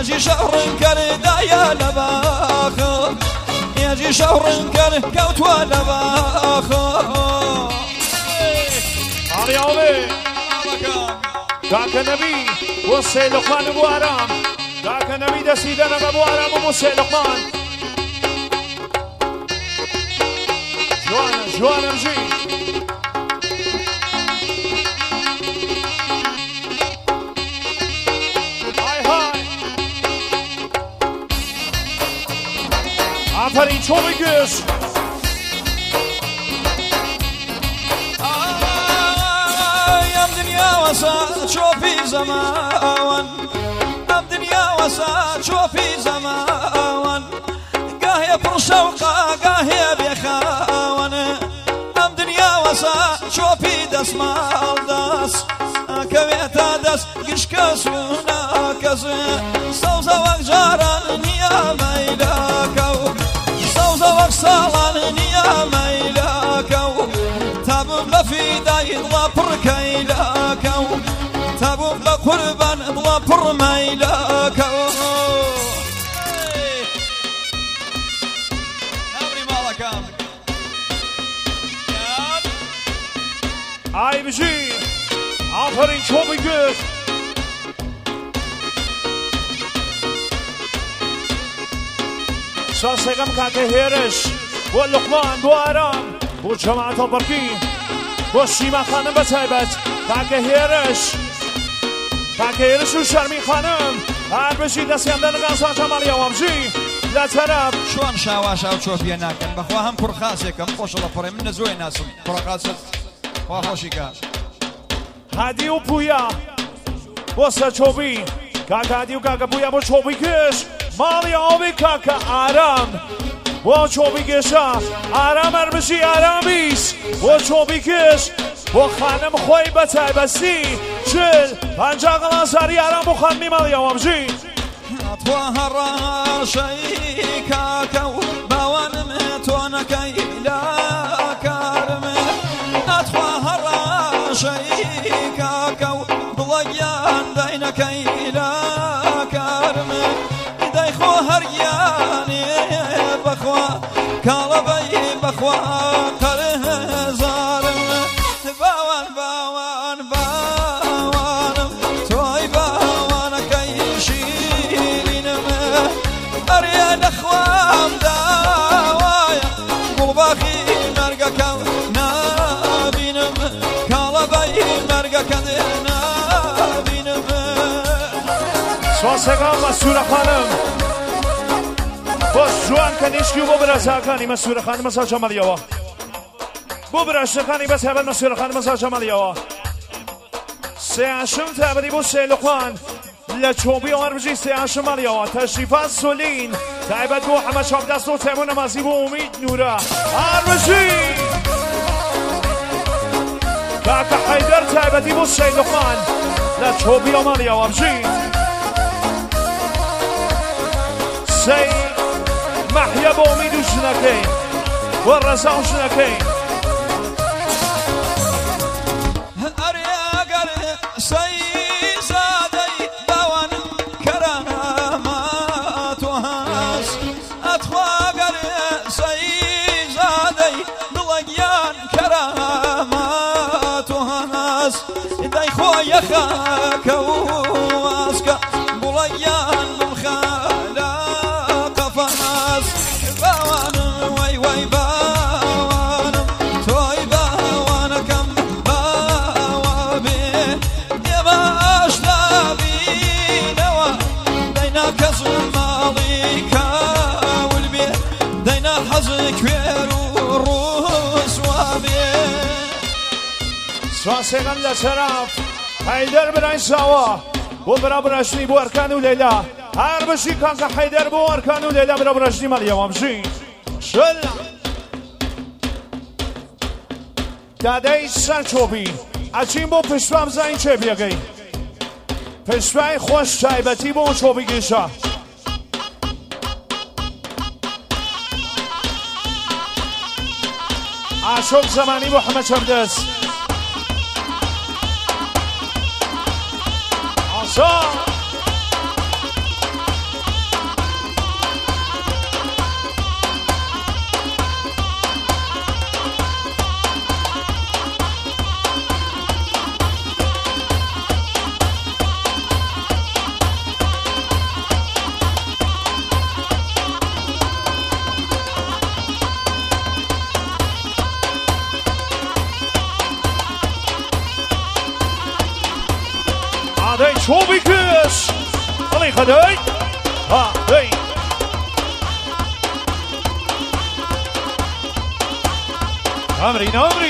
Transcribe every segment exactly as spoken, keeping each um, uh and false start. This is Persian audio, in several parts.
يجي شهر كردا يا لباخ يجي شهر كر كوت ولا باخ علي عمي كاك النبي وصي لقمان ابو ارام كاك النبي ده سيدنا ابو ارام وصي لقمان جوانا جوانا مجي آفرین چو بگیش ام دنیا وسا شو في زمان ام دنیا وسا شو في زمان قاهي برشوقة قاهي بخاون ام دنيا وسا شو في دس مال دس كويتا دس قش كسونا كس صوزا وجاران يا ميلاكو صوزا وصالان يا ميلاكو تابو في داي ضبر كيلاكو تابو قربان ضبر ميلاكو آی بجی آفرین چو بگیش ساسقم که هیرش و لقمان بو آرام بو جماعت برکی بو شیما خانم بتایبت که هیرش که هیرش و شرمی خانم هر بجی دستی هم دن غنسان جمالی اوام جی لطرف شوان شاوا شاو چوفیه ناکن بخوا هم پرخاصه کم خوش الله پره من نزوی ناسم پرخاصه خوشی که هادی و پویا بسه چوبی کاکا هادی و کاکا پویا با چوبی کش مالی آبی کاکا آرام با چوبی کشا آرام ارمشی آرامیس با چوبی کش با خانم خوی بتای بستی چل پنجا قلان ساری آرام با خانمی مالی آوام جی اطواه راشی کاکا باوانم تونکی لا کارم اطواه شيكاكو بليان دينك إلى كارم دايخو هرياني بخوا كالبي بخوا قره زارم باوان باوان باوان توي باوان كيشيرينم أريان أخوام داوايا قلباخي مرقكم نابينم سواسقام مسئول خانم باش جوان کنیشکی و برزه کنی مسئول خانم مسئول جمالی ها بو برشته کنی بس هبل مسئول خانم مسئول جمالی ها سه هشم تبری بو سه لقمان لچوبی آمر بجی سه هشم مالی ها تشریفات سولین تایبت بو همه شاب دست و تیمون نمازی بو امید نوره هر بجی کاکا حیدر تایبتی بو سه لقمان لچوبی آمالی ها بجی سي محيا بوميدو شنكين والرزاو شنكين أرياقر سي زادي باوان كرامات وهاس أتواقر سي زادي بلقيان كرامات وهاس داي خويا خاك واسكا بلقيان بالخالا سواسقم لطرف حیدر برای سوا و برا برشنی بو ارکان و لیلا هر بشی کانکا حیدر بو ارکان و لیلا برا برشنی مالی امامشی شل داده سر چوبی اچین بو پشوام زین چه بیگی پشوای خوش تایبتی بو چوبی گیشا عاشق زمانی بو همه چمدست ها دەی چۆبی کەس ئەڵێ خەدەی ها دەی نامری نامری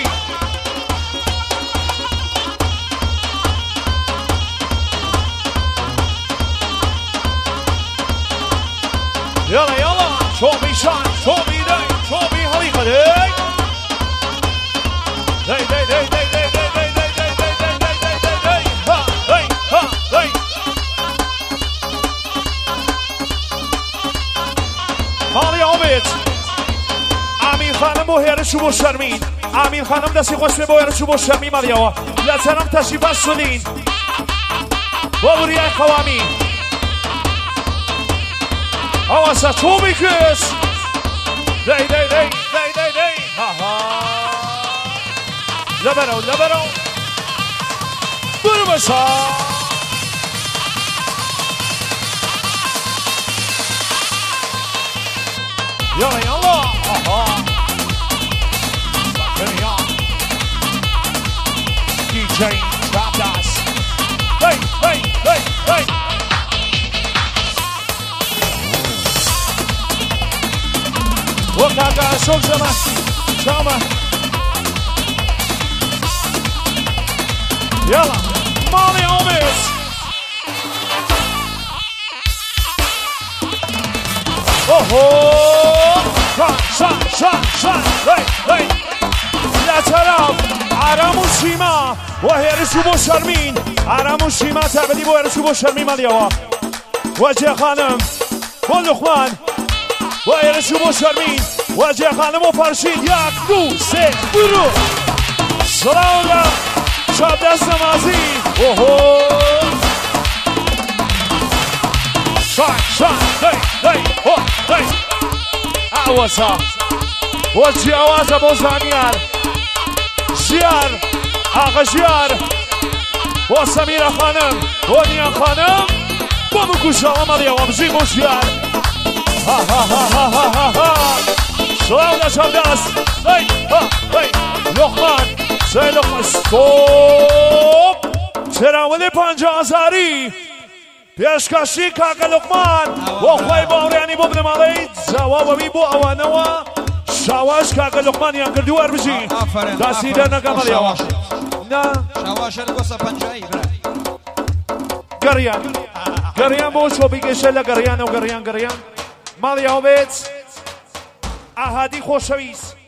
يلا يلا شوفي شان شوفي داي شوفي حريقة داي داي داي داي داي داي داي داي داي داي داي داي داي داي داي ها داي ها داي مالي عميد امیر خانم بو هرشو بو شرمین امیر خانم دستی خوش بو هرشو بو شرمین مالي ها لطرم تشریف هستونین بابوری های خوامی Awasa Toby Chris. Day day day day day day. Ha ha. Labero labero. Burmasa. Yalla yalla. Ha ha. Sakın ya. D J Rapdas. Hey hey hey hey. وكاكا شوف زمان شامة يلا مالي عميس اوهو شان شان شان شان هاي هاي لا تراب عرام وشيما وهيرسو بو شرمين عرام وشيما تابدي بو هيرسو بو شرمين ماليوا وجه خانم بو لقمان وهيرسو بو شرمين وجه خانم و فرشید یک دو سه برو سلام شب دست نمازی اوهو شان شان دی دی او دی عوضا وجه عوضا با زنیار زیار آقا زیار با سمیرا خانم و نیا خانم با مکوشا آمده و بزی با زیار ها ها ها ها ها ها ها سلام داشتم دست هی ها هی لقمان سه لقمان ستوب ترامل پنجاه هزاری پیشکشی کاک لقمان و خواه باوریانی بو بنمالی جواب بی بو اوانوا شواش کاک لقمان یان کردو ار بجی دستی در نکمالی آوا نه شواش الگوسا پنجاهی گریان گریان بو شو بگیشه لگریان و گریان گریان مالی آوید احادی خوشویست